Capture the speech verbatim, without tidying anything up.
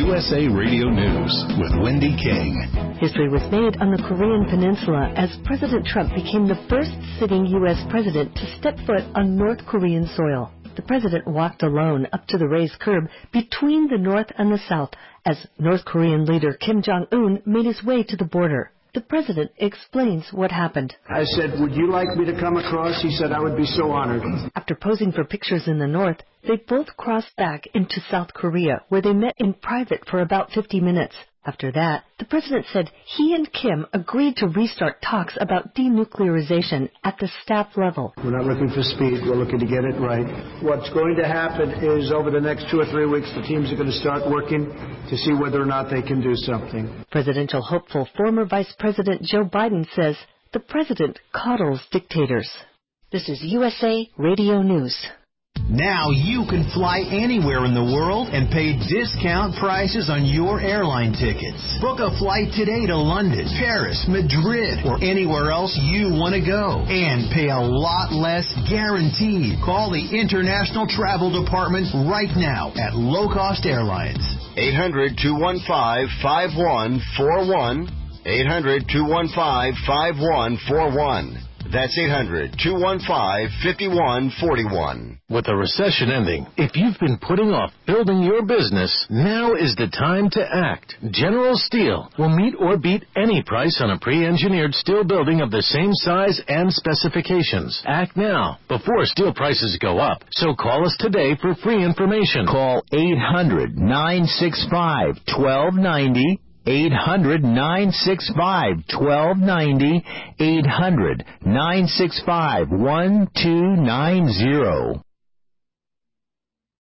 U S A Radio News with Wendy King. History was made on the Korean Peninsula as President Trump became the first sitting U S president to step foot on North Korean soil. The president walked alone up to the raised curb between the North and the South as North Korean leader Kim Jong-un made his way to the border. The president explains what happened. I said, would you like me to come across? He said, I would be so honored. After posing for pictures in the North, they both crossed back into South Korea, where they met in private for about fifty minutes. After that, the president said he and Kim agreed to restart talks about denuclearization at the staff level. We're not looking for speed. We're looking to get it right. What's going to happen is over the next two or three weeks, the teams are going to start working to see whether or not they can do something. Presidential hopeful former Vice President Joe Biden says the president coddles dictators. This is U S A Radio News. Now you can fly anywhere in the world and pay discount prices on your airline tickets. Book a flight today to London, Paris, Madrid, or anywhere else you want to go. And pay a lot less guaranteed. Call the International Travel Department right now at Low Cost Airlines. eight hundred, two one five, five one four one. eight hundred, two one five, five one four one. That's eight hundred, two one five, five one four one. With the recession ending, if you've been putting off building your business, now is the time to act. General Steel will meet or beat any price on a pre-engineered steel building of the same size and specifications. Act now, before steel prices go up. So call us today for free information. Call eight hundred, nine six five, one two nine zero. eight hundred, nine six five, one two nine zero. eight hundred, nine six five, one two nine zero.